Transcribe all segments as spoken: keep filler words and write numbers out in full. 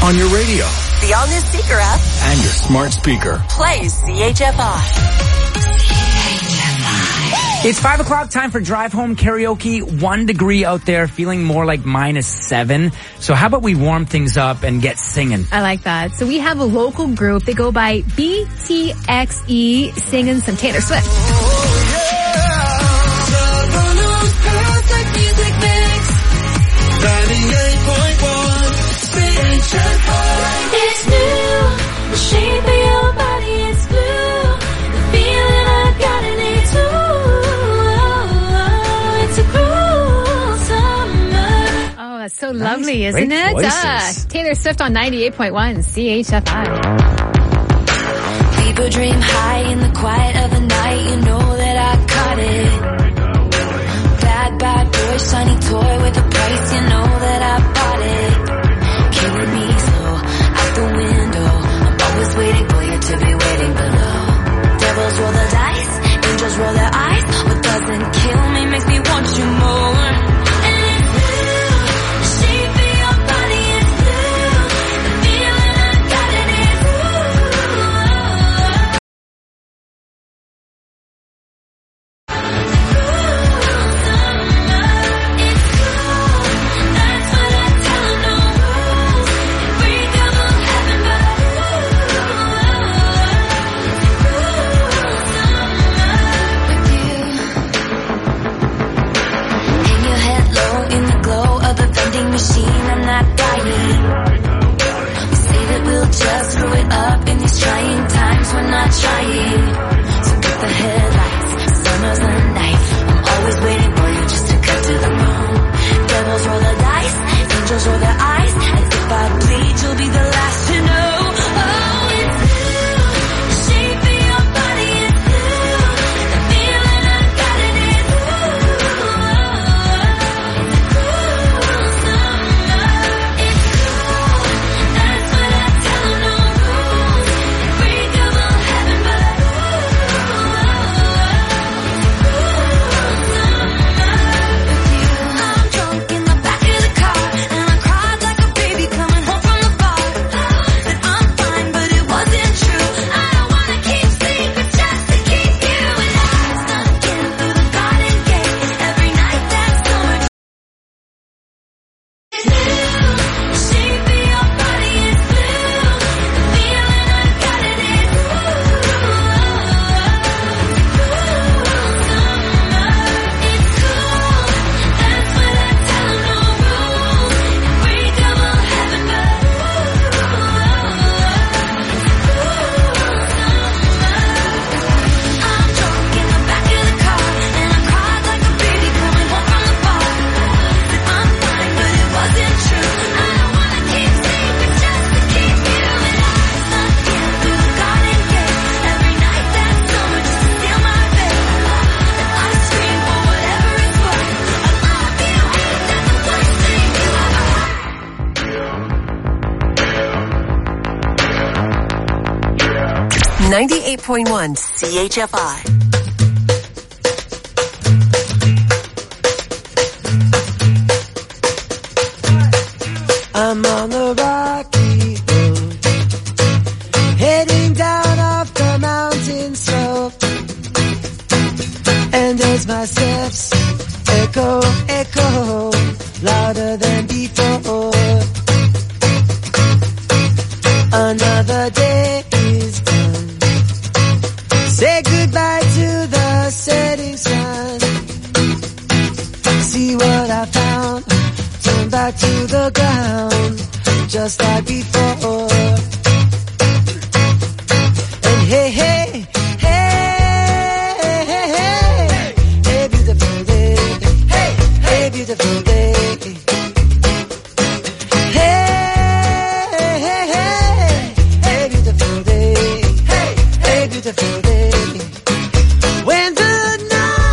on your radio, the all-new Seeker app, and your smart speaker. Play C H F I. It's five o'clock, time for Drive Home Karaoke. One degree out there, feeling more like minus seven. So how about we warm things up and get singing? I like that. So we have a local group. They go by B T X E, singing some Taylor Swift. It's new, the shape of your body is blue. The feeling I've got in it too. It's a cruel summer. Oh, that's so Nice. lovely, isn't Great it? voices. Uh, Taylor Swift on ninety-eight point one C H F I. People dream high in the quiet of the night. You know that I caught it. Bad, bad boy, shiny toy with a price. You know that I bought it. Killing me slow, out the window. I'm always waiting for you to be waiting below. Devils roll the dice, angels roll their eyes. What doesn't kill me makes me want you more. And it's blue, the shape of your body is blue. The feeling I got in it machine, I'm not dying. We say that we'll just screw it up in these trying times. We're not trying. So get the headlights, summer's the night. I'm always waiting for you just to cut to the bone. Devils roll the dice, angels roll their eyes. And if I bleed, you'll be the last to know. Oh, it's blue, the shape of your body is blue. The feeling I got in it ninety-eight point one C H F I. I'm on the rocky road, heading down off the mountain slope. And as my steps echo, echo, louder than before, another day is done. Say goodbye to the setting sun. See what I found, turn back to the ground, just like before. And hey, hey, hey, hey, hey, hey, beautiful day, hey, hey, beautiful day. Hey, hey, hey, hey, beautiful day, hey, hey, beautiful day. When the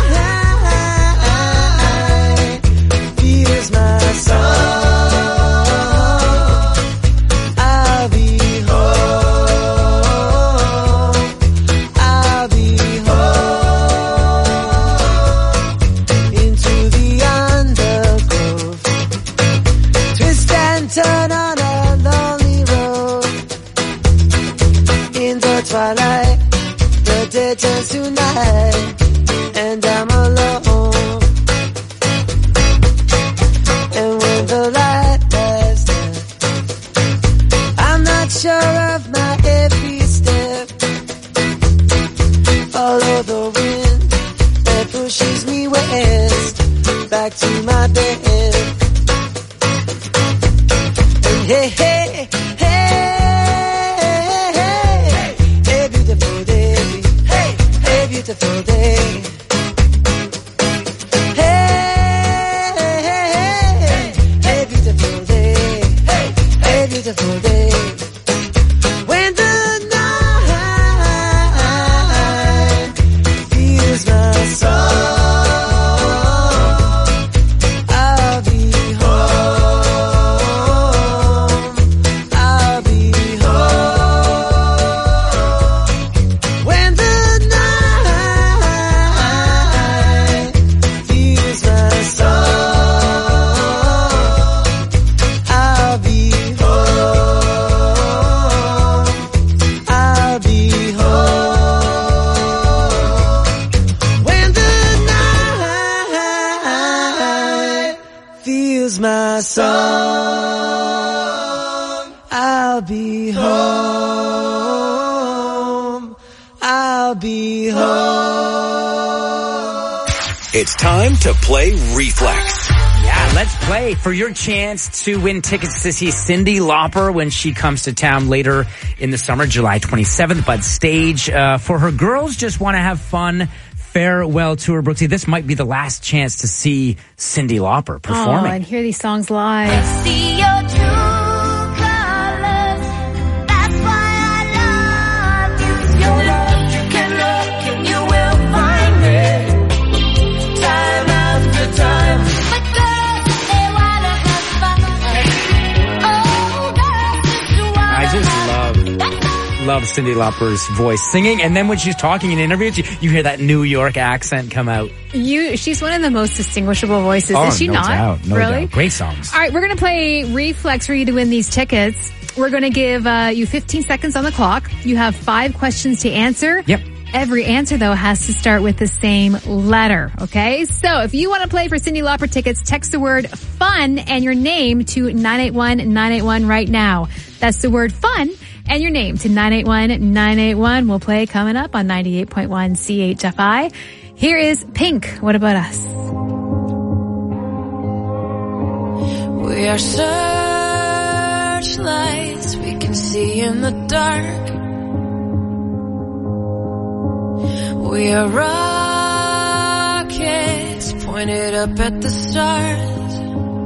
night feels my soul, I'll be back to my bed. And hey, hey, hey, hey, hey, beautiful day, hey, hey, beautiful day. Hey, hey, hey, hey, beautiful day, hey, hey, beautiful day. When the night fills my soul, I'll be home, I'll be home. When the night fills my soul, I'll be home, I'll be home. When the night fills my soul, I'll be home, I'll be home. It's time to play Reflex. Yeah, let's play for your chance to win tickets to see Cyndi Lauper when she comes to town later in the summer, July twenty-seventh, Bud Stage. Uh, for her Girls Just Want to Have Fun farewell tour, Brooksy, this might be the last chance to see Cyndi Lauper Oh, performing. and hear these songs live. See your true colors. That's why I love you. Your love, you can look and you will find me. Time after time. But girls, they wanna have fun. Oh, girls just wanna I just have love, fun. love Cyndi Lauper's voice singing, and then when she's talking in interviews, you, you hear that New York accent come out. You, she's one of the most distinguishable voices, Oh, is she no not? doubt, no really? doubt. Great songs. All right, we're going to play Reflex for you to win these tickets. We're going to give uh, you fifteen seconds on the clock. You have five questions to answer. Yep. Every answer, though, has to start with the same letter, okay? So if you want to play for Cyndi Lauper tickets, text the word FUN and your name to nine eight one nine eight one right now. That's the word FUN and your name to nine eight one nine eight one. We'll play coming up on ninety-eight point one C H F I. Here is Pink. What about us? We are searchlights we can see in the dark. We are rockets pointed up at the stars.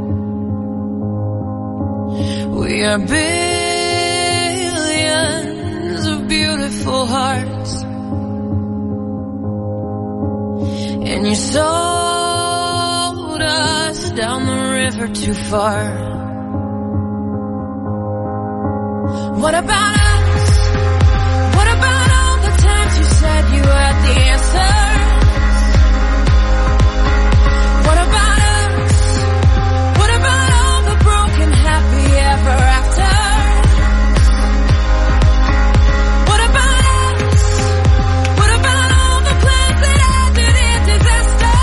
We are billions of beautiful hearts. And you sold us down the river too far. What about us? What about all the times you said you had the answers? What about us? What about all the broken happy ever after? What about us? What about all the plans that ended in disaster?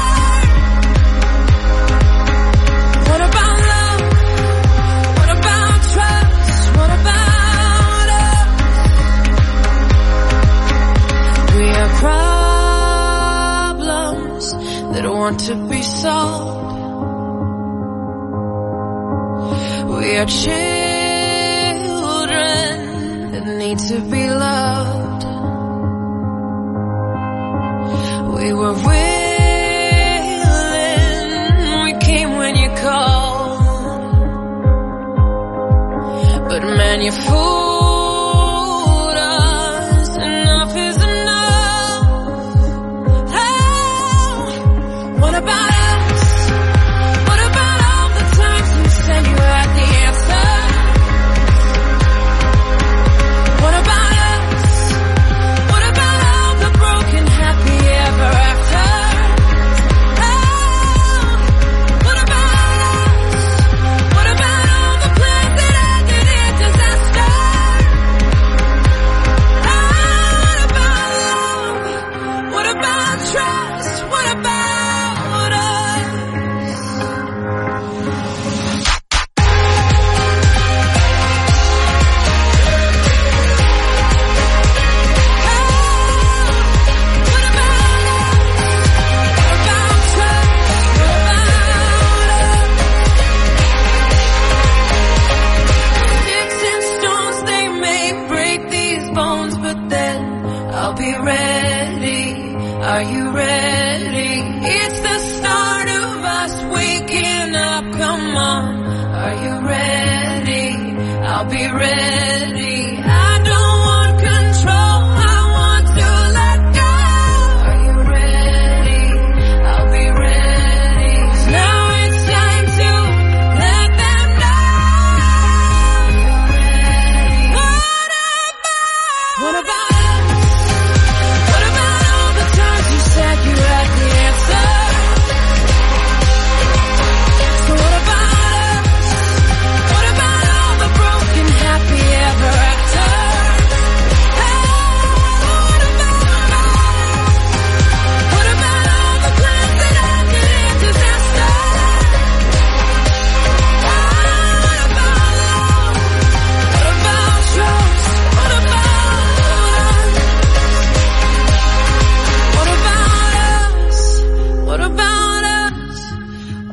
What about love? What about trust? What about us? We are problems that want to be solved. We are children that need to be loved. We were willing, we came when you called. But man, you fooled us, enough is enough. Oh, what about us? What about all the times you said you had the answer? What about us? What about all the broken happy ever after?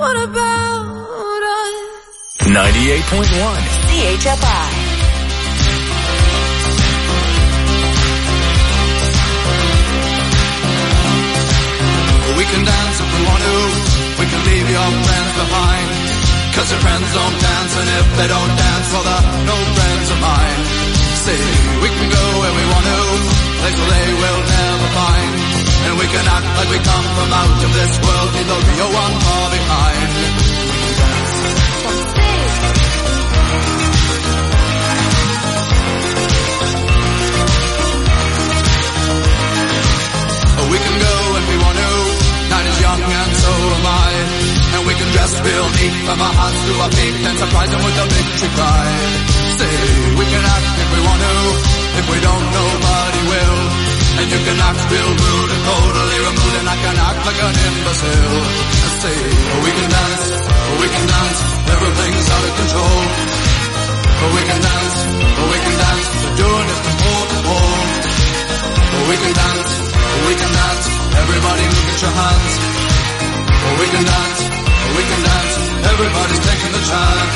What about us? ninety-eight point one C H F I. We can dance if we want to. We can leave your friends behind. Cause your friends don't dance, and if they don't dance, well, they're no friends of mine. See, we can go where we want to, places they will never find. And we can act like we come from out of this world, leave the real one far behind. We can go if we want to. Night is young and so am I. And we can dress real neat from our hearts to our feet and surprise them with a victory cry. Say, we can act if we want to. If we don't, nobody will. And you can act real rude and totally removed, and I can act like an imbecile. I say, we can dance, we can dance, everything's out of control. We can dance, we can dance, we're doing it from pole to pole. We can dance, we can dance, everybody look at your hands. We can dance, we can dance, everybody's taking the chance.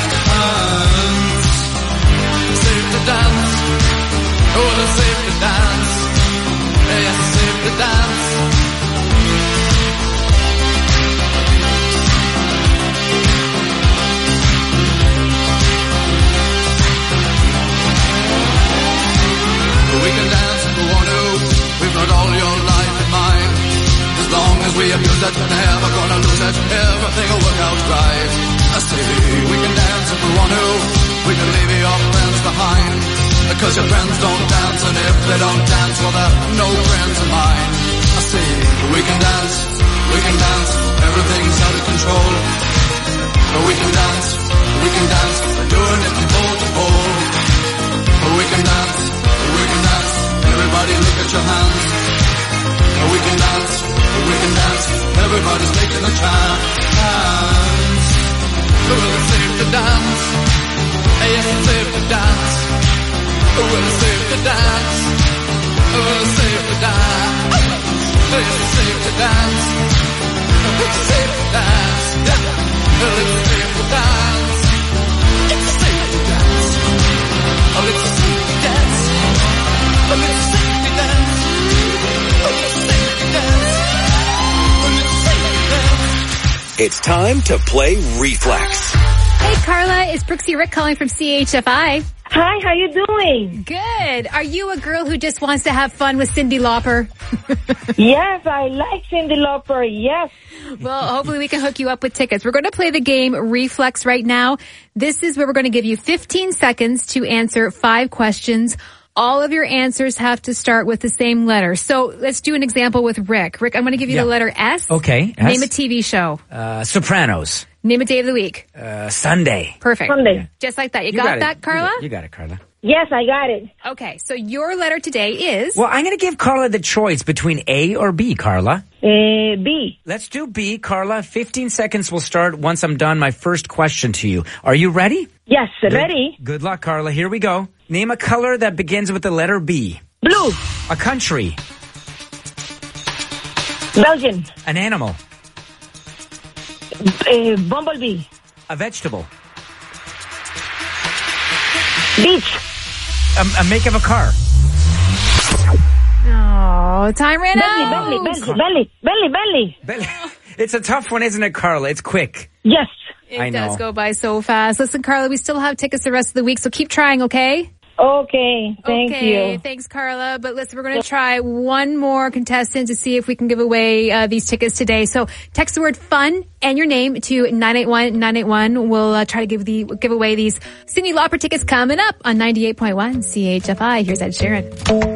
Safe to dance, oh, it's safe to dance. Yes, it's safe to dance. We can dance if we want to. We've got all your life in mind. As long as we abuse it, never gonna lose it. Everything will work out right. I say we can dance if we want to. We can leave your friends behind. Because your friends don't dance, and if they don't dance, well, they're no friends of mine. I say we can dance, we can dance. Everything's out of control. But we can dance, we can dance. We're doing it from pole to pole. We can dance, we can dance. Everybody look at your hands. We can dance, we can dance. Everybody's taking a chance. Well, it's safe to dance. Yes, it's safe to dance. Well, it's safe to dance. Well, it's safe to dance. Yes, it's safe to dance. It's safe to dance. Well, it's safe to dance. It's safe to dance. Oh, it's safe to dance. Oh, it's safe to dance. Oh, it's safe to dance. Oh, it's safe to dance. It's time to play Reflex. Hey, Carla, it's Brooksy Rick calling from C H F I. Hi, how you doing? Good. Are you a girl who just wants to have fun with Cyndi Lauper? Yes, I like Cyndi Lauper, yes. Well, hopefully we can hook you up with tickets. We're going to play the game Reflex right now. This is where we're going to give you fifteen seconds to answer five questions. All of your answers have to start with the same letter. So let's do an example with Rick. Rick, I'm going to give you Yeah. the letter S. Okay. S. Name a T V show. Uh, Sopranos. Name a day of the week. Uh, Sunday. Perfect. Sunday. Just like that. You, You got, it. that, Carla? You got, you got it, Carla. Yes, I got it. Okay, so your letter today is... Well, I'm going to give Carla the choice between A or B, Carla. Uh, B. Let's do B, Carla. fifteen seconds will start once I'm done my first question to you. Are you ready? Yes, ready? Good luck, Carla. Here we go. Name a color that begins with the letter B. Blue. A country. Belgian. An animal. Uh, bumblebee. A vegetable. Beach. A, a make of a car. Oh, time ran Bentley, out. Bentley, Bentley, Bentley, Bentley, Bentley. It's a tough one, isn't it, Carla? It's quick. Yes. It I does know. go by so fast. Listen, Carla, we still have tickets the rest of the week, so keep trying, okay? Okay, thank okay, you. thanks, Carla. But listen, we're going to try one more contestant to see if we can give away uh, these tickets today. So text the word "fun" and your name to nine eight one nine eight one. We'll uh, try to give the give away these Cyndi Lauper tickets coming up on ninety-eight point one C H F I. Here's Ed Sheeran.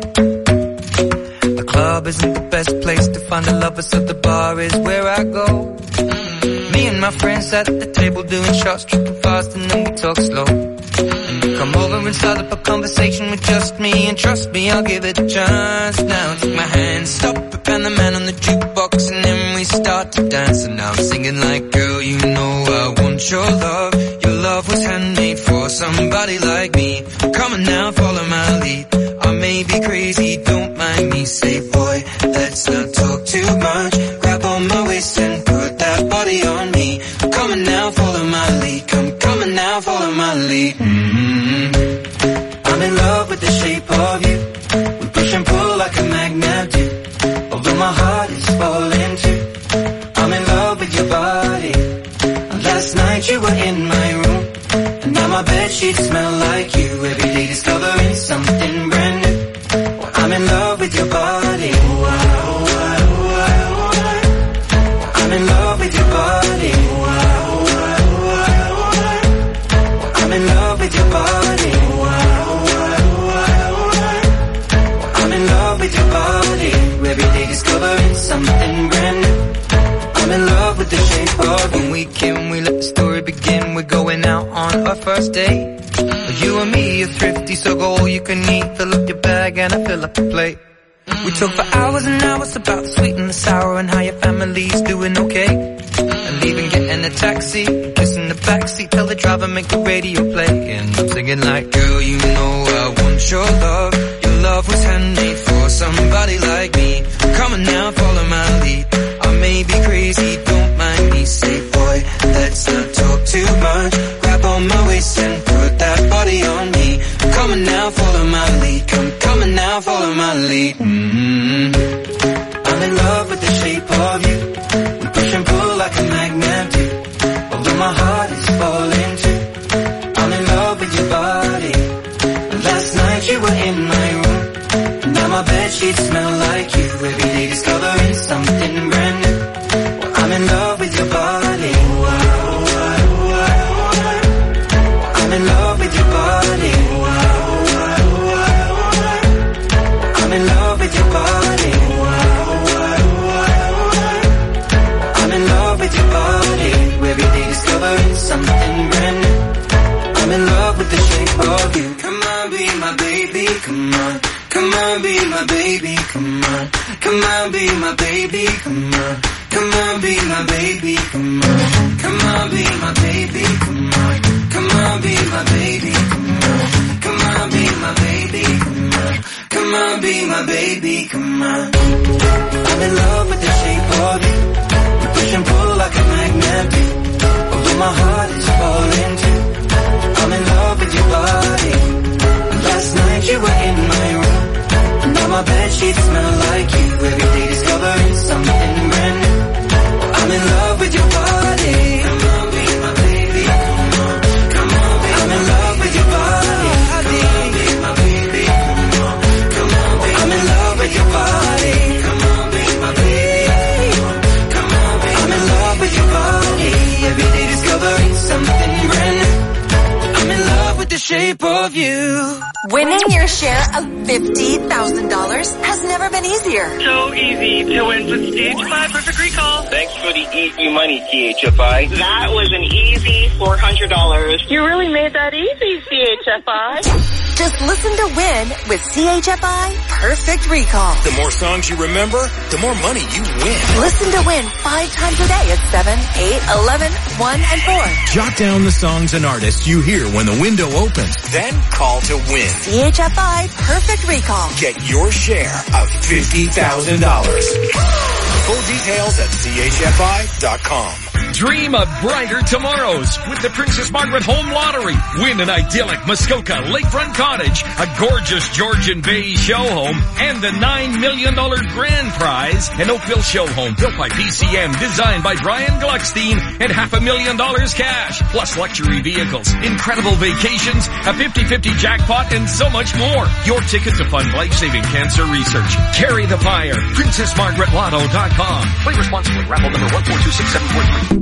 The club isn't the best place to find a lover, so the bar is where I go. Me and my friends at the table doing shots, tripping fast, and then we talk slow. Come over and start up a conversation with just me, and trust me, I'll give it a chance. Now take my hand, stop it, and the man on the jukebox, and then we start to dance. And now I'm singing like, girl, you know I want your love. Your love was handmade for somebody like me. Come on now, follow my lead. I may be crazy, don't mind me. Say, boy, let's not talk too much. Grab on my waist and put that body on me. Come lead. Mm-hmm. I'm in love with the shape of you. We push and pull like a magnet do. Although my heart is falling too. I'm in love with your body. Last night you were in my room, and now my bedsheets smell like you. Every day discovering something brand new. Well, I'm in love with your body. Ooh, ah, ooh, ah, ooh, ah, ooh, ah. I'm in love with your body. Ooh, ah, ooh, ah, ooh, ah, ooh, ah. I'm in love with your body. Ooh, ah, ooh, ah, ooh, ah, ooh, ah. I'm in love with your body. Every day discovering something brand new. I'm in love with the shape of you. When we can, we let the story begin. We're going out on our first date. You and me are thrifty, so go all you can eat. Fill up your bag and I fill up your plate. We talk for hours and hours about the sweet and the sour and how your family's doing okay. And even getting a taxi, kissing the backseat, tell the driver make the radio play. And I'm singing like, girl, you know I want your love. Your love was handmade for somebody like me. Come on now, follow my lead. I may be crazy, don't mind me. Say, boy, let's not talk too much. Grab on my waist and put that body on me. Come on now, follow my lead. Come, come on now, follow my lead. Mm-hmm. I'm in love with the shape of you. We push and pull like a magnet do. Although my heart is falling too. I'm in love with your body. Last night you were in my room, and now my bedsheets smell like you. Every day discovering something brand new. Well, I'm in love with your body. Ooh, ah, ooh, ah, ooh, ah, ooh, ah. I'm in love with your body. Ooh, ah, ooh, ah, ooh, ah, ooh, ah. I'm in love with your body. Ooh, ah, ooh, ah, ooh, ah, ooh, ah. I'm in love with your body. Every day discovering something brand new. I'm in love with the shape of you. Come on, be my baby, come on. Come on, be my baby, come on. Come on, be my baby, come on. Come on, be my baby, come on. Come on, be my baby, come on. Come on, be my baby, come on. Come on, be my baby, come on. Come on, be my baby, come on. I'm in love with the shape of you. We push and pull like a magnet do. Although my heart is falling too. I'm in love with your body. Last night you were in my room, and now my bedsheets smell like you. Every day discovering something brand new. I'm in love with your body. Come on, be my baby. Come on, come on, be I'm in love with your body. Come on, be my baby. Come on, come on, be I'm in love with your body. Come on, be my baby. Come on, be I'm in love with your body. Every day discovering something brand new. I'm in love with the shape of you. Winning your share of fifty thousand dollars has never been easier. So easy to win with C H F I Perfect Recall. Thanks for the easy money, C H F I. That was an easy four hundred dollars. You really made that easy, C H F I. Just listen to win with C H F I Perfect Recall. The more songs you remember, the more money you win. Listen to win five times a day at seven, eight, eleven, one, and four. Jot down the songs and artists you hear when the window opens. Then call to win. C H F I Perfect Recall. Get your share of fifty thousand dollars. Full details at C H F I dot com. Dream of brighter tomorrows with the Princess Margaret Home Lottery. Win an idyllic Muskoka lakefront cottage, a gorgeous Georgian Bay show home, and the nine million dollars grand prize, an Oakville show home built by P C M, designed by Brian Gluckstein, and half a million dollars cash, plus luxury vehicles, incredible vacations, a fifty-fifty jackpot, and so much more. Your ticket to fund life-saving cancer research. Carry the fire. princess margaret lotto dot com. Play responsibly. Raffle number one four two six seven four three.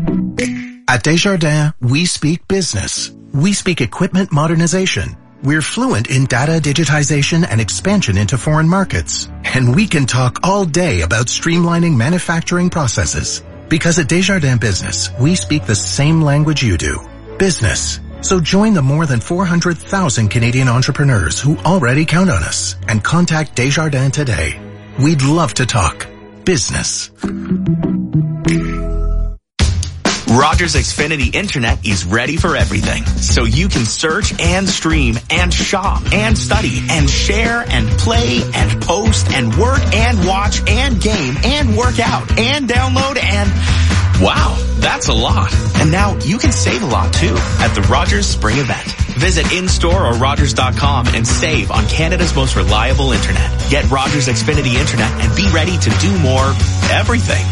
At Desjardins, we speak business. We speak equipment modernization. We're fluent in data digitization and expansion into foreign markets. And we can talk all day about streamlining manufacturing processes. Because at Desjardins Business, we speak the same language you do. Business. So join the more than four hundred thousand Canadian entrepreneurs who already count on us and contact Desjardins today. We'd love to talk business. Rogers Xfinity Internet is ready for everything, so you can search and stream and shop and study and share and play and post and work and watch and game and work out and download and, wow, That's a lot. And now you can save a lot too at the Rogers Spring Event. Visit in-store or Rogers dot com and save on Canada's most reliable internet. Get Rogers Xfinity Internet and be ready to do more everything.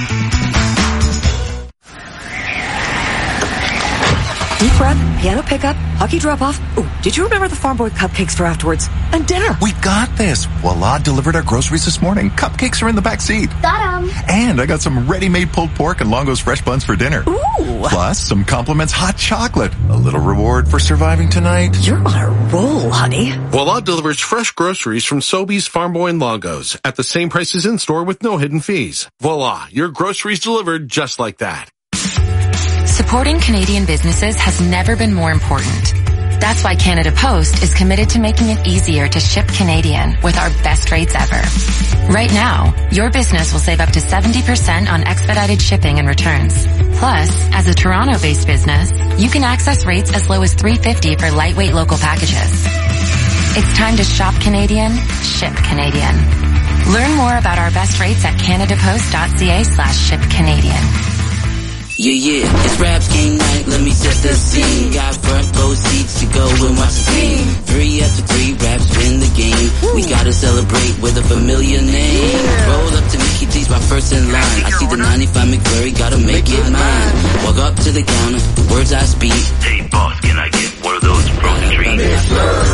Deep breath, piano pickup, hockey drop-off. Ooh, did you remember the Farm Boy cupcakes for afterwards? And dinner. We got this. Voila delivered our groceries this morning. Cupcakes are in the back seat. Got 'em. And I got some ready-made pulled pork and Longo's fresh buns for dinner. Ooh. Plus, some compliments hot chocolate. A little reward for surviving tonight. You're on a roll, honey. Voila delivers fresh groceries from Sobeys, Farm Boy, and Longo's at the same prices in-store with no hidden fees. Voila, your groceries delivered just like that. Supporting Canadian businesses has never been more important. That's why Canada Post is committed to making it easier to ship Canadian with our best rates ever. Right now, your business will save up to seventy percent on expedited shipping and returns. Plus, as a Toronto-based business, you can access rates as low as three dollars and fifty cents for lightweight local packages. It's time to shop Canadian, ship Canadian. Learn more about our best rates at canadapost.ca slash ship Canadian. Yeah, yeah, it's Raps game night, let me set the scene. Got front row seats to go and watch the team. Three after three, Raps win the game. Ooh. We gotta celebrate with a familiar name. Yeah. Roll up to Mickey D's, my first in line. I see the ninety-five McFlurry, gotta make, make it mine. mine. Walk up to the counter, the words I speak. Hey boss, can I get one of those frozen treats?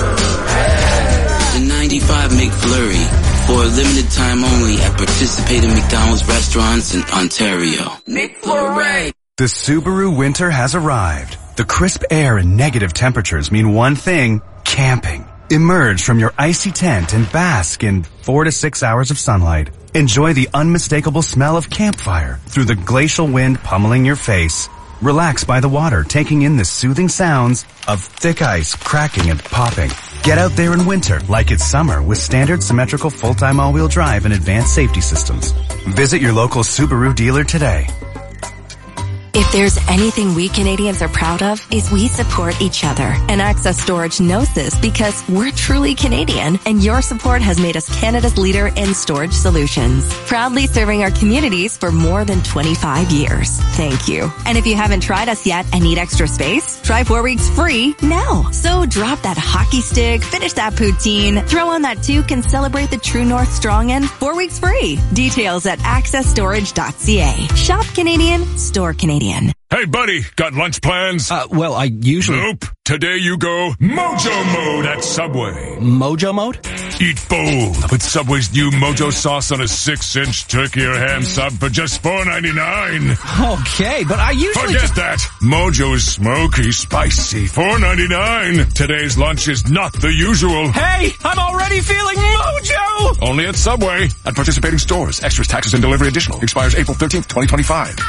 The ninety-five McFlurry, for a limited time only at participating McDonald's restaurants in Ontario. McFlurry! The Subaru winter has arrived. The crisp air and negative temperatures mean one thing, camping. Emerge from your icy tent and bask in four to six hours of sunlight. Enjoy the unmistakable smell of campfire through the glacial wind pummeling your face. Relax by the water, taking in the soothing sounds of thick ice cracking and popping. Get out there in winter like it's summer with standard symmetrical full-time all-wheel drive and advanced safety systems. Visit your local Subaru dealer today. If there's anything we Canadians are proud of, is we support each other. And Access Storage knows this because we're truly Canadian, and your support has made us Canada's leader in storage solutions. Proudly serving our communities for more than twenty-five years. Thank you. And if you haven't tried us yet and need extra space, try four weeks free now. So drop that hockey stick, finish that poutine, throw on that toque, and celebrate the True North Strong End four weeks free. Details at access storage dot c a. Shop Canadian, store Canadian. Hey, buddy, got lunch plans? Uh, well, I usually... Nope. Today you go Mojo Mode at Subway. Mojo Mode? Eat bold with Subway's new Mojo sauce on a six-inch turkey or ham sub for just four ninety-nine. Okay, but I usually Forget just... that. Mojo's smoky, spicy, four ninety-nine. Today's lunch is not the usual. Hey, I'm already feeling Mojo! Only at Subway. At participating stores. Extras, taxes, and delivery additional. Expires April thirteenth, twenty twenty-five.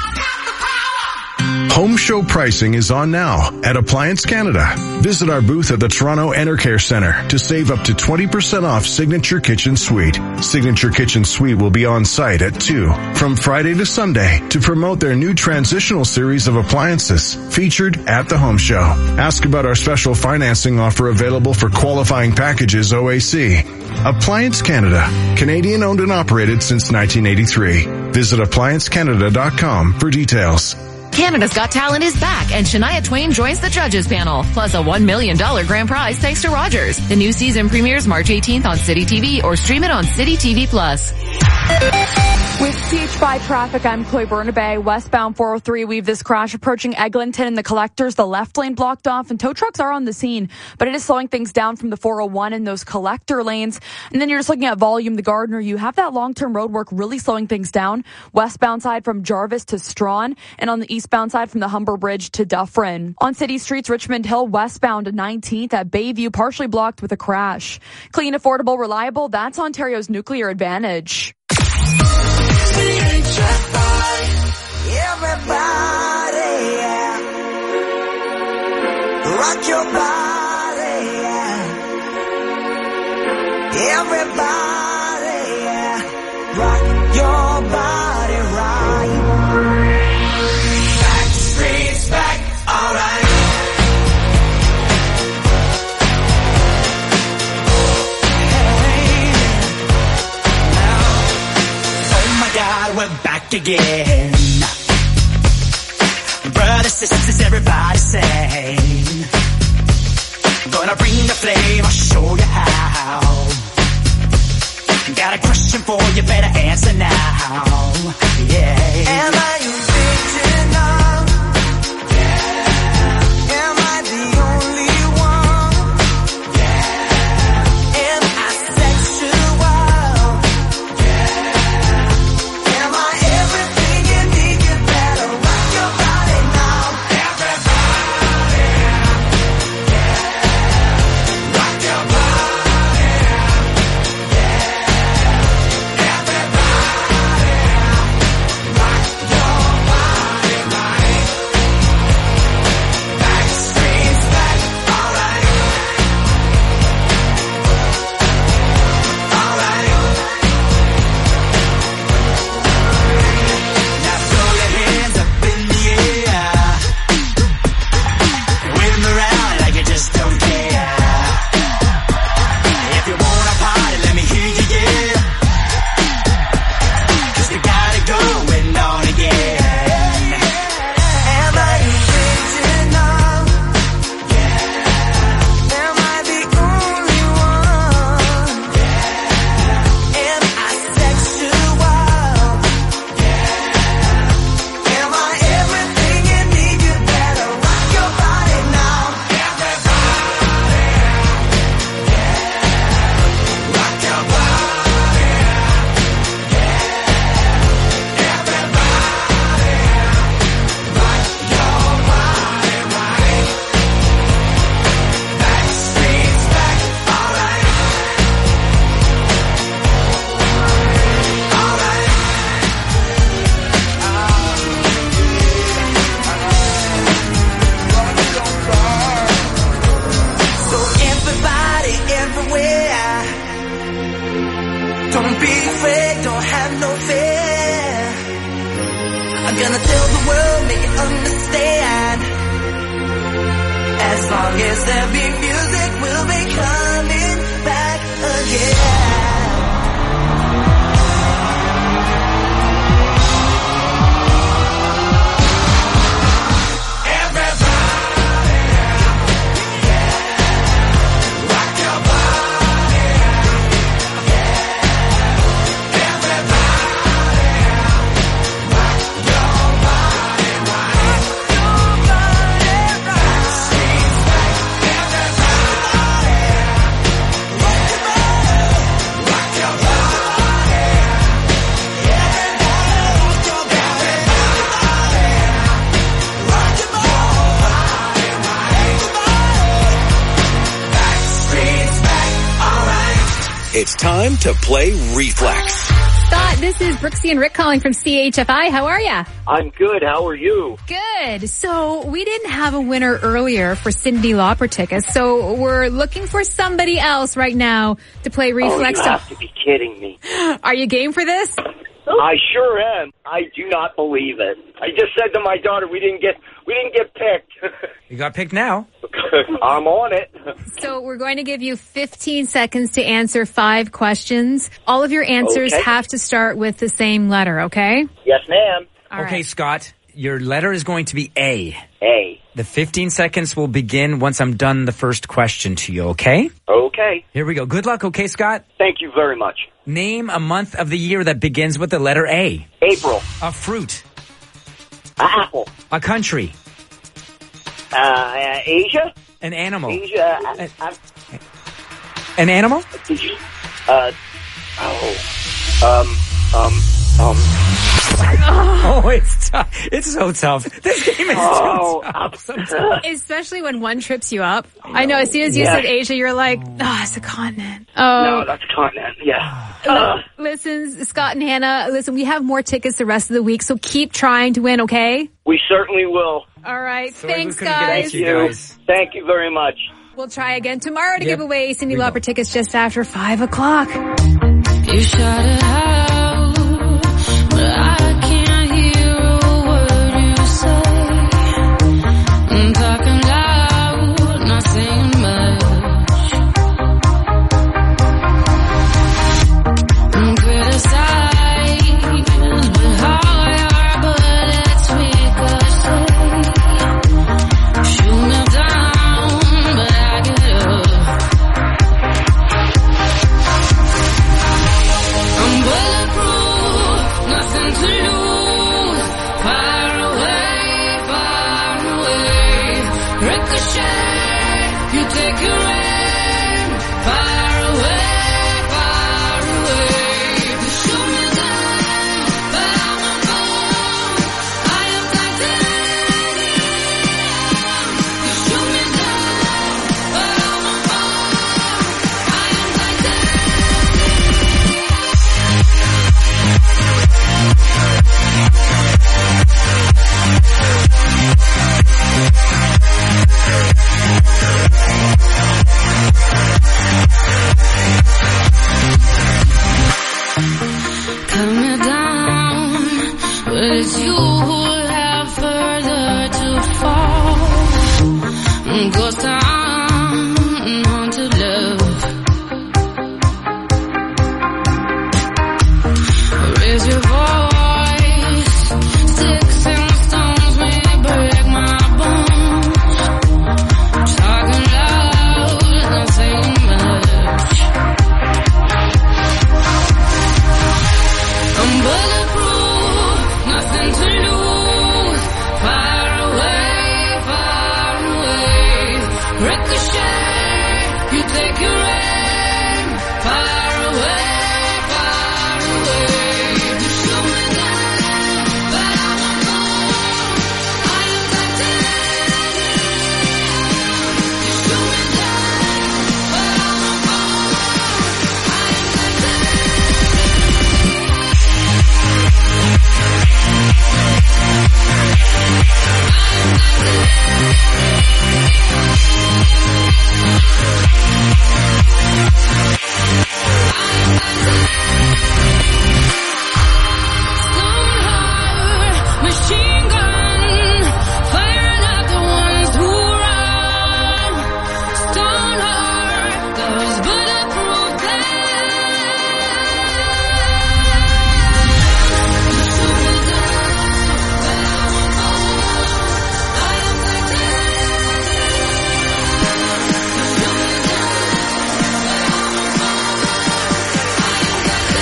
Home show pricing is on now at Appliance Canada. Visit our booth at the Toronto Enercare Centre to save up to twenty percent off Signature Kitchen Suite. Signature Kitchen Suite will be on site at two from Friday to Sunday to promote their new transitional series of appliances featured at the home show. Ask about our special financing offer available for qualifying packages O A C. Appliance Canada, Canadian owned and operated since nineteen eighty-three. Visit appliance canada dot com for details. Canada's Got Talent is back, and Shania Twain joins the judges panel, plus a one million dollars grand prize thanks to Rogers. The new season premieres March eighteenth on City T V or stream it on City T V Plus. With C H five traffic, I'm Chloe Bernabé. Westbound four oh three, we have this crash approaching Eglinton and the collectors. The left lane blocked off and tow trucks are on the scene, but it is slowing things down from the four oh one in those collector lanes. And then you're just looking at volume, the Gardner. You have that long-term road work really slowing things down. Westbound side from Jarvis to Strawn, and on the eastbound side from the Humber Bridge to Dufferin. On city streets, Richmond Hill westbound to nineteenth at Bayview, partially blocked with a crash. Clean, affordable, reliable, that's Ontario's nuclear advantage. Everybody, yeah. Rock your body, yeah. Everybody, yeah. Rock your body right. Back streets back, alright. Hey, now, oh my God, we're back again. brothers, sisters, everybody sing. Gonna bring the flame, I'll show you how. Got a question for you, better answer now. Yeah. Am I original? Yeah. Am I the only one? Yeah. Am I sexual? Yeah. Am I everything you need? You better rock your body now. Everybody. Yeah. Rock your body. Yeah. Everybody. Rock your body, right? Backstreet's back, alright. Alright. Now throw your hands up in the air. Wave 'em around like you just don't care. If you wanna party, let me hear you yell. 'Cause we got it going on again. Am I original? Yeah. Am I the only one? Yeah. Am I sexual? Yeah. Am I everything you need? You better rock your body now. Everybody. Yeah. Rock your body. Yeah. Everybody. Rock your body, right? Backstreet's back, alright. Alright. So everybody, everywhere, don't be afraid, don't have no fear. I'm gonna tell the world, make it understand. As long as there be music, we'll be coming back again. Everybody, yeah. Rock your body, yeah. Everybody, rock your body, right? Your body, right? Streets back, everybody, rock your body, rock your body, everybody, rock your body, rock your body, right? Backstreet's back, alright. It's time to play Reflex. Scott, this is Brooksy and Rick calling from C H F I. How are ya? I'm good. How are you? Good. So we didn't have a winner earlier for Cyndi Lauper tickets, so we're looking for somebody else right now to play Reflex. Oh, you have to be kidding me. Are you game for this? I sure am. I do not believe it. I just said to my daughter, we didn't get, we didn't get picked. You got picked now. I'm on it. So we're going to give you fifteen seconds to answer five questions. All of your answers Okay. have to start with the same letter, okay? Yes, ma'am. All Okay, right. Scott, your letter is going to be A. A. The fifteen seconds will begin once I'm done the first question to you, okay? Okay. Here we go. Good luck, okay, Scott? Thank you very much. Name a month of the year that begins with the letter A. April. A fruit. Apple. A country. Uh, Asia? An animal. Asia. Uh, uh, An animal? did you, uh, oh, um, um, um. Oh, it's tough. It's so tough. This game is Oh, so tough. So tough. Especially when one trips you up. I know, as soon as you Yeah. said Asia, you're like, oh, it's a continent. No, Oh, that's continent. Yeah. Li- Uh, listen, Scott and Hannah, listen, we have more tickets the rest of the week, so keep trying to win, okay? we certainly will. All right, Sorry we thanks, couldn't get guys. to you guys. Thank you very much. We'll try again tomorrow to Yep. give away Cyndi We Lauper will. tickets just after five o'clock. You shout it out, but I can't hear a word you say. I'm talking loud, not saying much. I'm criticized, but how your bullets ricochet. Ricochet, you take your aim, far away, far away. You shoot me down, but I'm a bomb. I am titanium. You shoot me down, but I'm a bomb. I am cut me down, but it's you who have further to fall. Ghost town, haunted love. Raise your voice, sticks and stones may break my bones. Talking loud, not saying much. I'm bulletproof, nothing to lose. Far away, far away. Ricochet, you take your aim. Far away, far away. You shoot me down, but I'm a bomb. I am titanium. You shoot me down, but I'm a bomb. I am Stone Harbor, machine gun, firing at the ones who run. Stone Harbor, those bulletproof glass. You shoot me down, but I'm a bomb. I am titanium. You shoot me down, but I'm a bomb. I am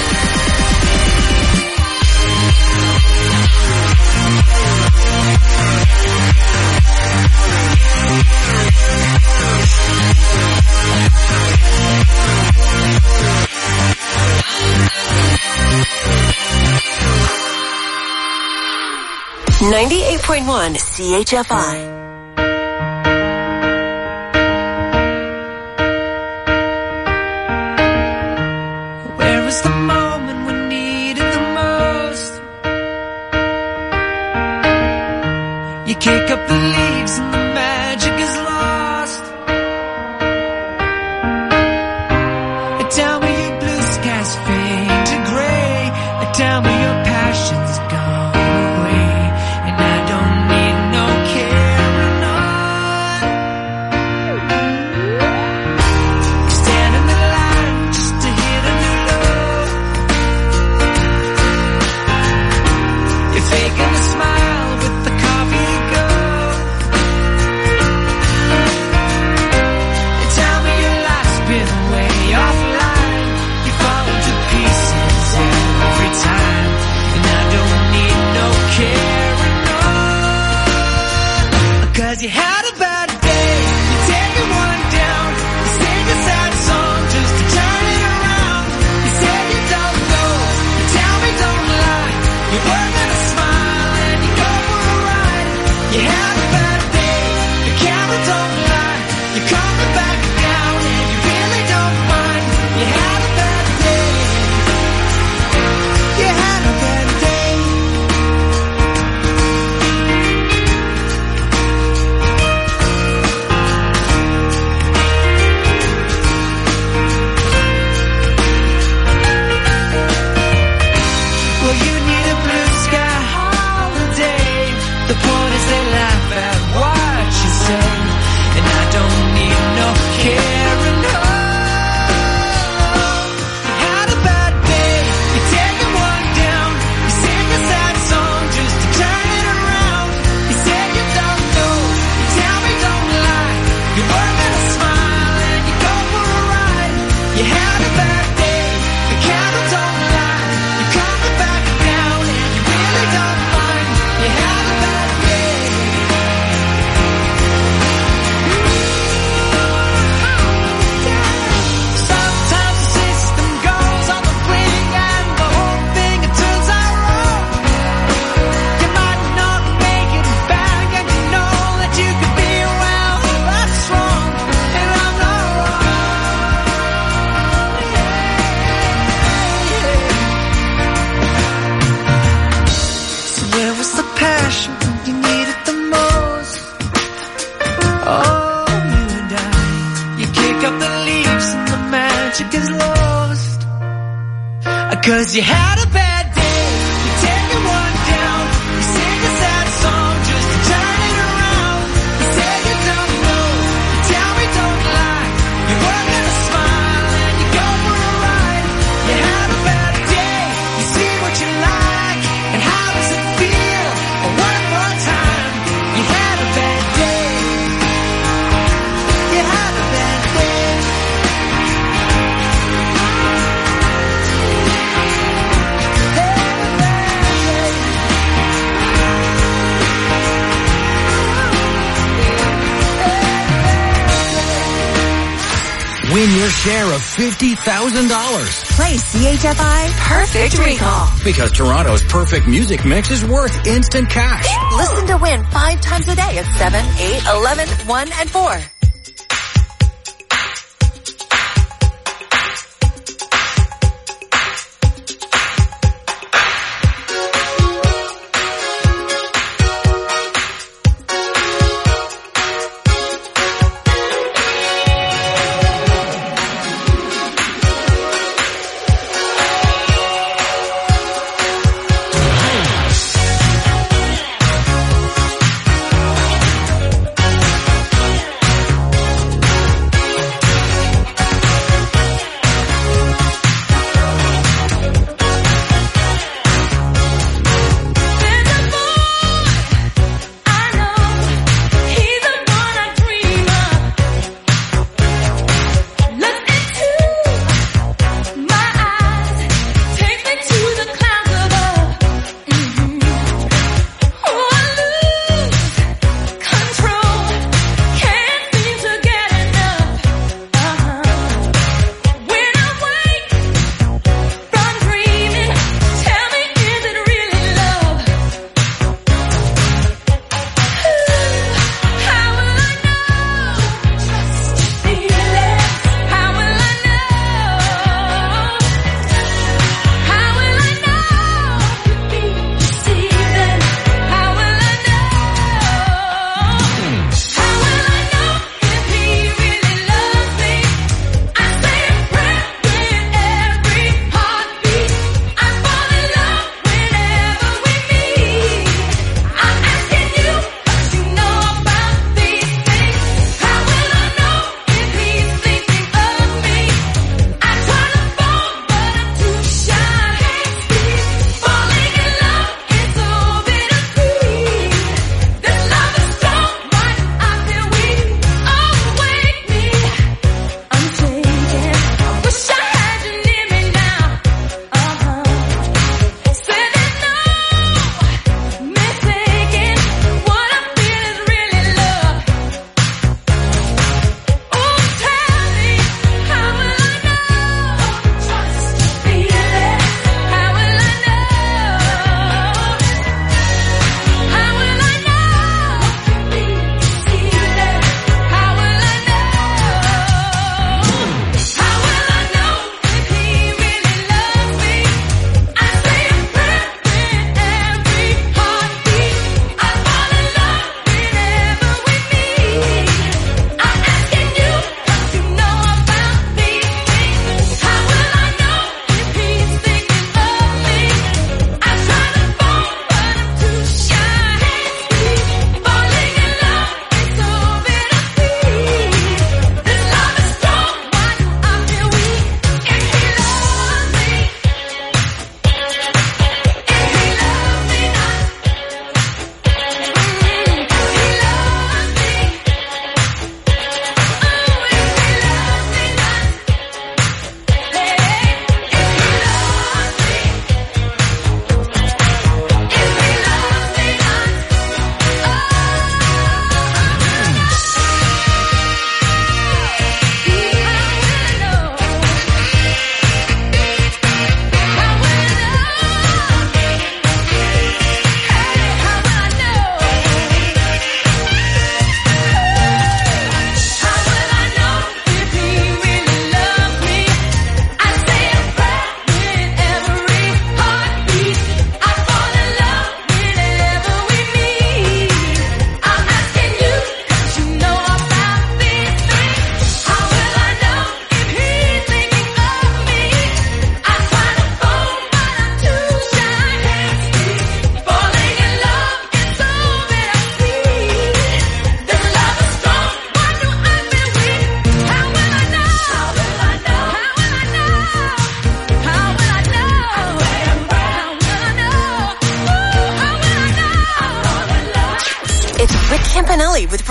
ninety-eight point one C H F I. Where was the moment we needed the most? You kick up the leaves and the magic is lost. Tell me your blue skies fade to gray. Tell me your passion's gone away. And I don't need no carrying on. You stand in the line just to hit a new low. You're faking a smile with the coffee go. And tell me your life's been way offline. You fall to pieces every time. And I don't need no carrying on. Cause you had a bad day. You take it one down. You sing a sad song just to turn it around. You say you don't know. You tell me don't lie. You work with a smile and you go for a ride. You had a bad day. The camera don't lie. You're coming back down and you really don't mind. You had a bad day. You had a bad day. Cause you had a bad day, you take it one down, you sing a sad song just to turn it around. You say you don't know, you tell me don't lie, you work in a smile and you go for a ride. You had a bad day, you see what you like, and how does it feel? One more time, you had a bad day, you had a bad day. Win your share of fifty thousand dollars. Play C H F I Perfect Recall. Because Toronto's perfect music mix is worth instant cash. Listen to win five times a day at seven, eight, eleven, one, and four.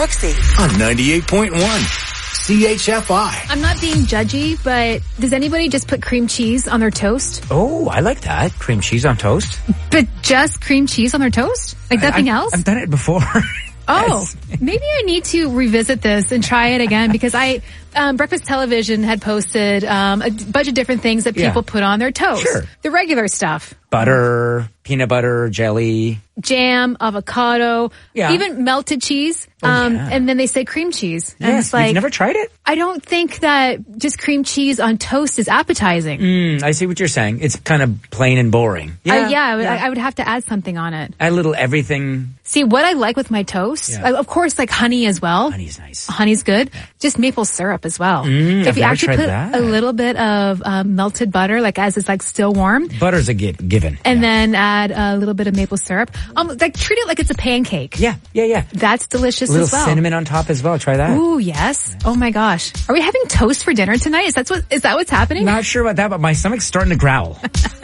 Brooksy. On ninety-eight point one C H F I. I'm not being judgy, but does anybody just put cream cheese on their toast? Oh, I like that. Cream cheese on toast. But just cream cheese on their toast? Like nothing I, I, else? I've done it before. Oh, maybe I need to revisit this and try it again because I, um, Breakfast Television had posted um, a bunch of different things that people Yeah. put on their toast. Sure. The regular stuff. Butter, peanut butter, jelly. Jam, avocado, Yeah. even melted cheese. Oh, um, yeah. And then they say cream cheese. And Yes, it's like, you've never tried it? I don't think that just cream cheese on toast is appetizing. Mm, I see what you're saying. It's kind of plain and boring. Yeah, uh, yeah, I, would- I would have to add something on it. Add a little everything. See, what I like with my toast, Yeah. I, of course, like honey as well. Honey's nice. Honey's good. Just maple syrup as well. Mm, if I've you never actually tried put that. a little bit of um, melted butter, like as it's like still warm, Butter's a gi- given. and then add a little bit of maple syrup, um, like treat it like it's a pancake. Yeah, yeah, yeah. That's delicious A little as well. cinnamon on top as well. Try that. Ooh, yes. Oh my gosh. Are we having toast for dinner tonight? Is that what, is that what's happening? Not sure about that, but my stomach's starting to growl.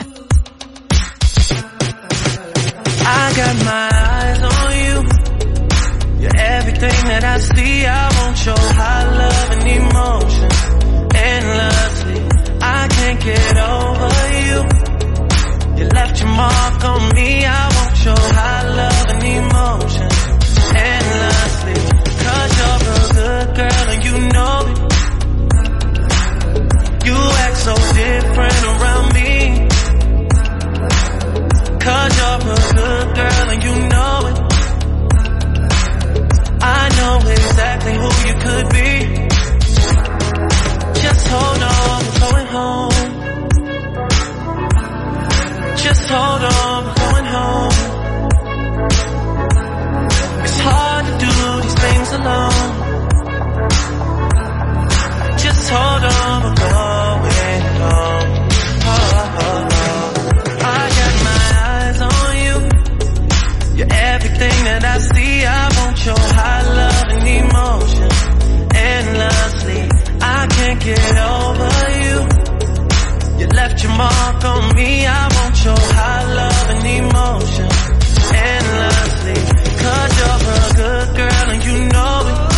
I got my eyes on you. You're everything that I see. I want your high love and emotion endlessly. I can't get over you. You left your mark on me. I want your high love and emotion endlessly. Cause you're a good girl and you know it. You act so different around me. Cause you're a good girl and you know it. I know exactly who you could be. Just hold on, we're going home. Just hold on, we're going home. It's hard to do these things alone. Just hold on, we're going home. Oh, oh, oh. I got my eyes on you. You're everything that I see. I want your high love and emotion endlessly. I can't get over you. You left your mark on me. I want your high love and emotion endlessly. Cause you're a good girl and you know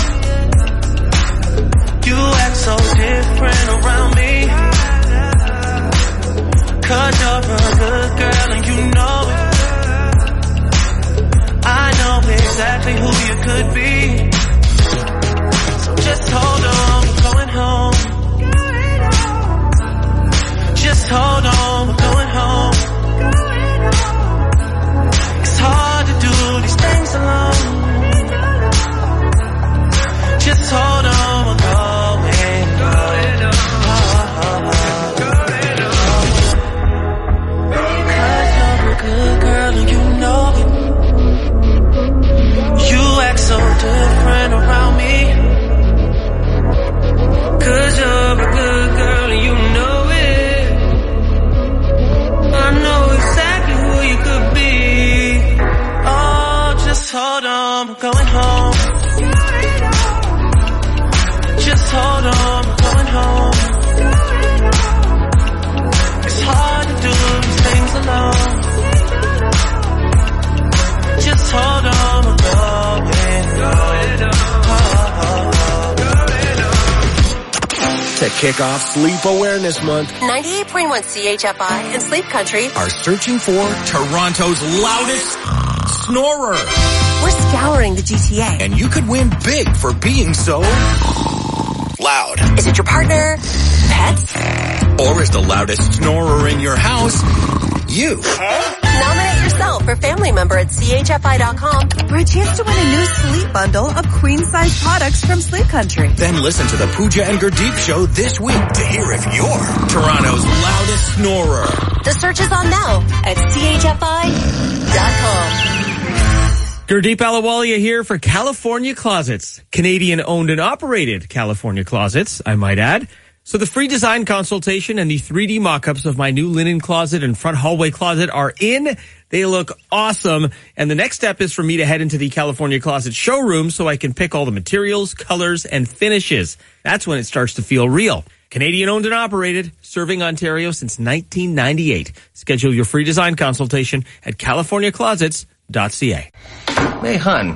it. You act so different around me. Cause you're a good girl and you know it. I know exactly who you could be. So just hold on, we're going home. Just hold on, we're going home. It's hard to do these things alone. Just hold on, we're going home. Oh, oh, oh. Cause you're a good girl and you know it. You act so different around me. Cause you're a good girl and you know it. I know exactly who you could be. Oh, just hold on, we're going home. Just hold on, we're going home. It's hard to do these things alone. Just hold on, we're going home. Oh, oh, oh. To kick off Sleep Awareness Month, ninety-eight point one C H F I and Sleep Country are searching for Toronto's loudest snorer. We're scouring the G T A. And you could win big for being so loud. Is it your partner? Pets? Or is the loudest snorer in your house you? Nominate yourself for family member at C H F I dot com for a chance to win a new sleep bundle of queen-size products from Sleep Country. Then listen to the Pooja and Gurdeep show this week to hear if you're Toronto's loudest snorer. The search is on now at C H F I dot com. Gurdeep Ahluwalia here for California Closets. Canadian owned and operated California Closets, I might add. So the free design consultation and the three D mock-ups of my new linen closet and front hallway closet are in. They look awesome. And the next step is for me to head into the California Closet showroom so I can pick all the materials, colors, and finishes. That's when it starts to feel real. Canadian owned and operated, serving Ontario since nineteen ninety-eight. Schedule your free design consultation at california closets dot c a. Hey, hun,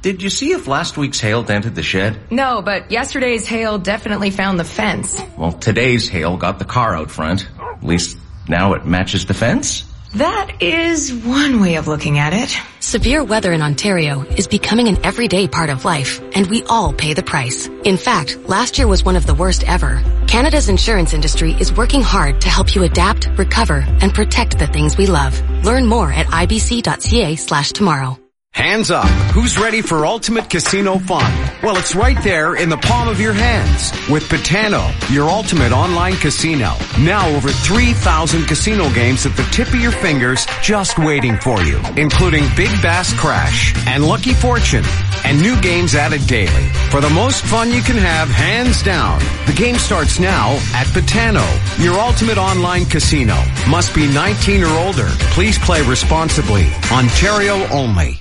Did you see if last week's hail dented the shed? No, but yesterday's hail definitely found the fence. Well, today's hail got the car out front. At least now it matches the fence. That is one way of looking at it. Severe weather in Ontario is becoming an everyday part of life, and we all pay the price. In fact, last year was one of the worst ever. Canada's insurance industry is working hard to help you adapt, recover, and protect the things we love. Learn more at ibc.ca slash tomorrow. Hands up. Who's ready for ultimate casino fun? Well, it's right there in the palm of your hands with Betano, your ultimate online casino. Now over three thousand casino games at the tip of your fingers just waiting for you, including Big Bass Crash and Lucky Fortune and new games added daily. For the most fun you can have, hands down. The game starts now at Betano, your ultimate online casino. Must be nineteen or older. Please play responsibly. Ontario only.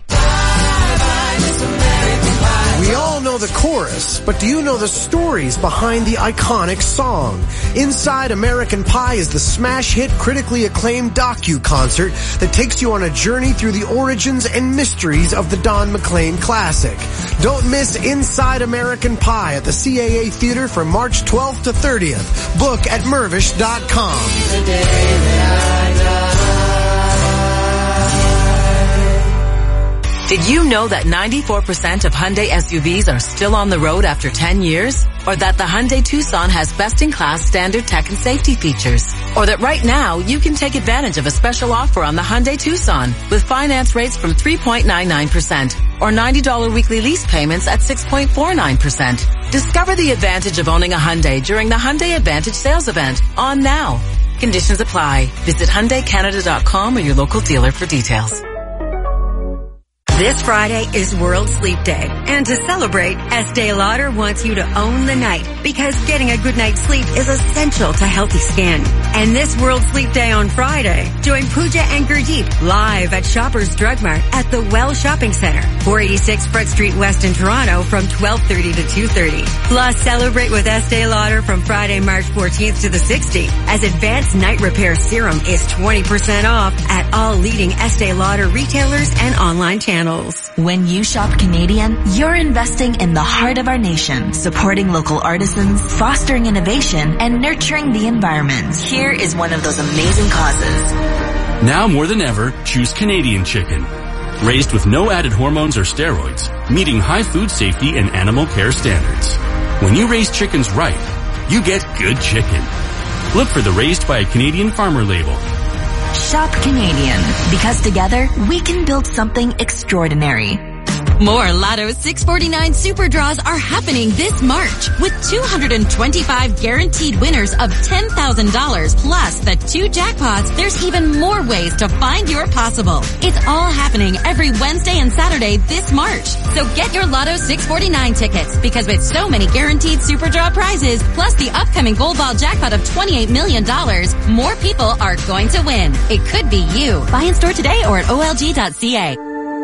We all know the chorus, but do you know the stories behind the iconic song? Inside American Pie is the smash hit, critically acclaimed docu-concert that takes you on a journey through the origins and mysteries of the Don McLean classic. Don't miss Inside American Pie at the C A A Theater from March twelfth to thirtieth. Book at Mervish dot com. Did you know that ninety-four percent of Hyundai S U Vs are still on the road after ten years? Or that the Hyundai Tucson has best-in-class standard tech and safety features? Or that right now you can take advantage of a special offer on the Hyundai Tucson with finance rates from three point nine nine percent or ninety dollars weekly lease payments at six point four nine percent. Discover the advantage of owning a Hyundai during the Hyundai Advantage sales event on now. Conditions apply. Visit Hyundai Canada dot com or your local dealer for details. This Friday is World Sleep Day, and to celebrate, Estee Lauder wants you to own the night because getting a good night's sleep is essential to healthy skin. And this World Sleep Day on Friday, join Pooja and Gurdeep live at Shoppers Drug Mart at the Well Shopping Center, four eighty-six Front Street West in Toronto from twelve thirty to two thirty. Plus, celebrate with Estee Lauder from Friday, March fourteenth to the sixteenth, as Advanced Night Repair Serum is twenty percent off at all leading Estee Lauder retailers and online channels. When you shop Canadian, you're investing in the heart of our nation, supporting local artisans, fostering innovation, and nurturing the environment. Here is one of those amazing causes. Now more than ever, choose Canadian chicken. Raised with no added hormones or steroids, meeting high food safety and animal care standards. When you raise chickens right, you get good chicken. Look for the Raised by a Canadian Farmer label. Shop Canadian, because together we can build something extraordinary. More Lotto six forty-nine Super Draws are happening this March with two hundred twenty-five guaranteed winners of ten thousand dollars plus the two jackpots. There's even more ways to find your possible. It's all happening every Wednesday and Saturday this March. So get your Lotto six forty-nine tickets because with so many guaranteed Super Draw prizes plus the upcoming Gold Ball jackpot of twenty-eight million dollars, more people are going to win. It could be you. Buy in store today or at O L G dot C A.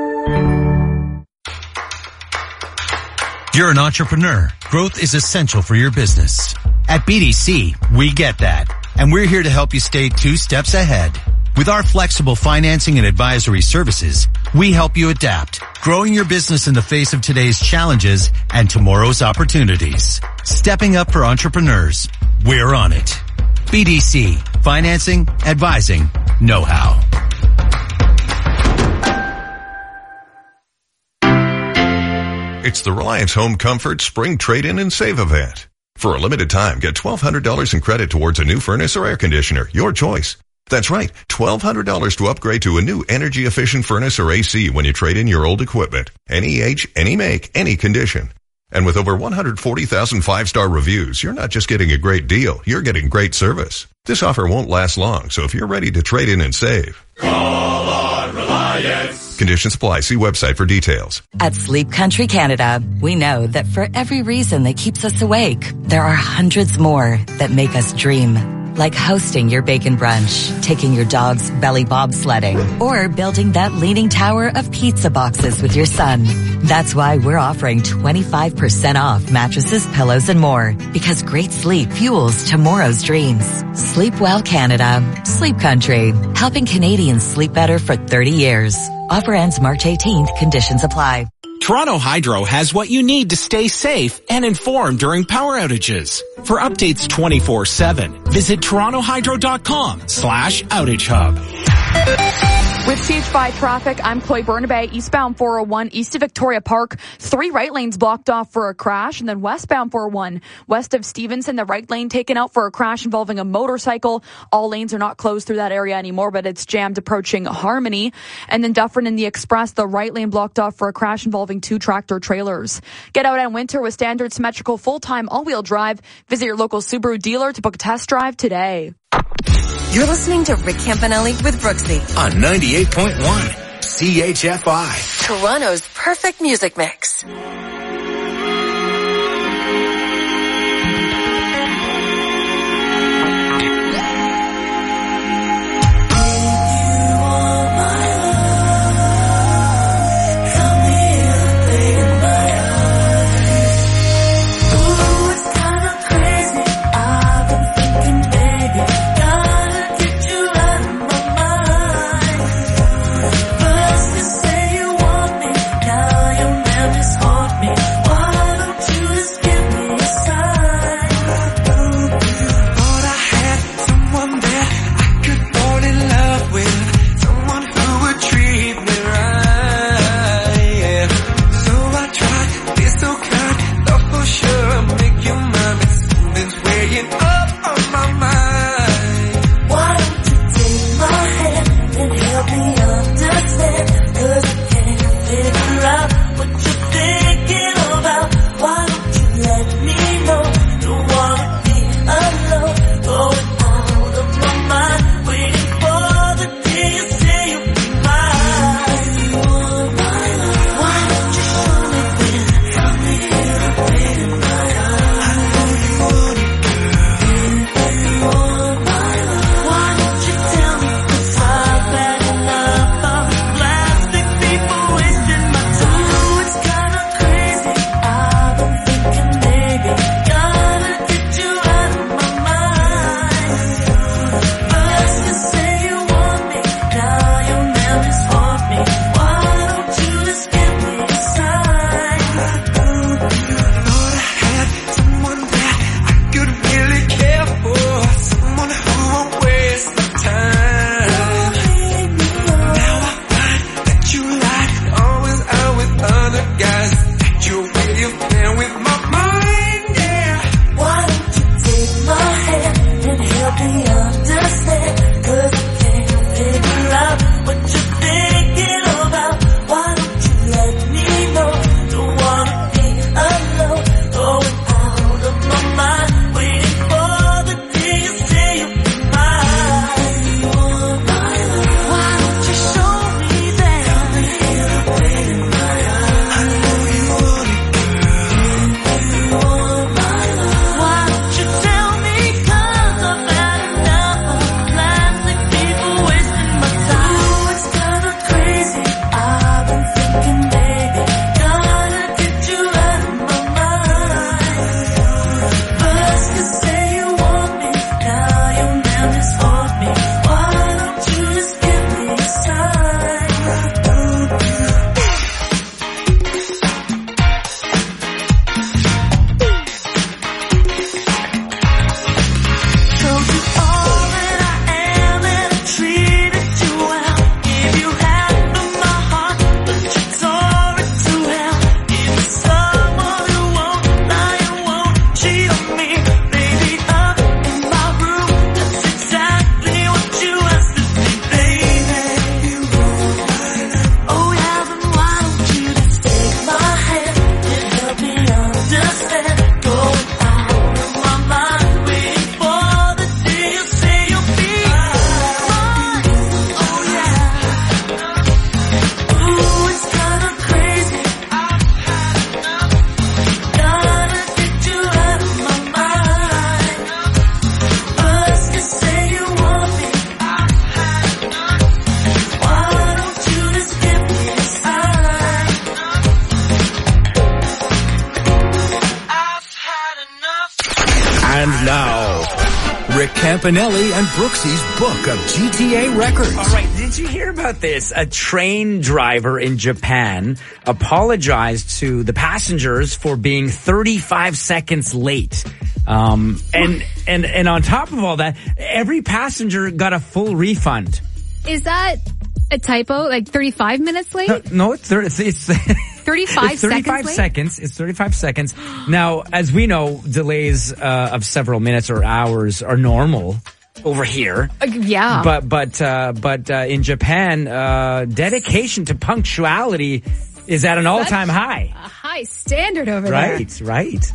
You're an entrepreneur. Growth is essential for your business. At B D C, we get that. And we're here to help you stay two steps ahead. With our flexible financing and advisory services, we help you adapt, growing your business in the face of today's challenges and tomorrow's opportunities. Stepping up for entrepreneurs. We're on it. B D C. Financing, advising, know-how. It's the Reliance Home Comfort Spring Trade-In and Save event. For a limited time, get twelve hundred dollars in credit towards a new furnace or air conditioner, your choice. That's right, twelve hundred dollars to upgrade to a new energy-efficient furnace or A C when you trade in your old equipment. Any age, any make, any condition. And with over one hundred forty thousand five-star reviews, you're not just getting a great deal, you're getting great service. This offer won't last long, so if you're ready to trade in and save, call on Reliance. Conditions apply. See website for details. At Sleep Country Canada, we know that for every reason that keeps us awake, there are hundreds more that make us dream. Like hosting your bacon brunch, taking your dog's belly bobsledding, or building that leaning tower of pizza boxes with your son. That's why we're offering twenty-five percent off mattresses, pillows, and more. Because great sleep fuels tomorrow's dreams. Sleep Well Canada. Sleep Country. Helping Canadians sleep better for thirty years. Offer ends March eighteenth. Conditions apply. Toronto Hydro has what you need to stay safe and informed during power outages. For updates twenty-four seven, visit torontohydro.com slash outage hub. With C H five traffic, I'm Chloe Bernabé. Eastbound four oh one, east of Victoria Park, three right lanes blocked off for a crash. And then westbound four oh one, west of Stevenson, the right lane taken out for a crash involving a motorcycle. All lanes are not closed through that area anymore, but it's jammed approaching Harmony. And then Dufferin in the Express, the right lane blocked off for a crash involving two tractor trailers. Get out on winter with standard symmetrical full-time all-wheel drive. Visit your local Subaru dealer to book a test drive today. You're listening to Rick Campanelli with Brooksy on ninety-eight point one C H F I. Toronto's perfect music mix. Rick Campanelli and Brooksy's book of G T A records. All right, did you hear about this? A train driver in Japan apologized to the passengers for being thirty-five seconds late. Um, and, and, and on top of all that, every passenger got a full refund. Is that a typo? Like thirty-five minutes late? No, no it's, it's, it's thirty-five it's thirty-five seconds. seconds. It's thirty-five seconds. Now, as we know, delays uh, of several minutes or hours are normal over here. Uh, yeah. But but uh, but uh, in Japan, uh, dedication to punctuality is at an all-time high. A high standard over there. Right, right.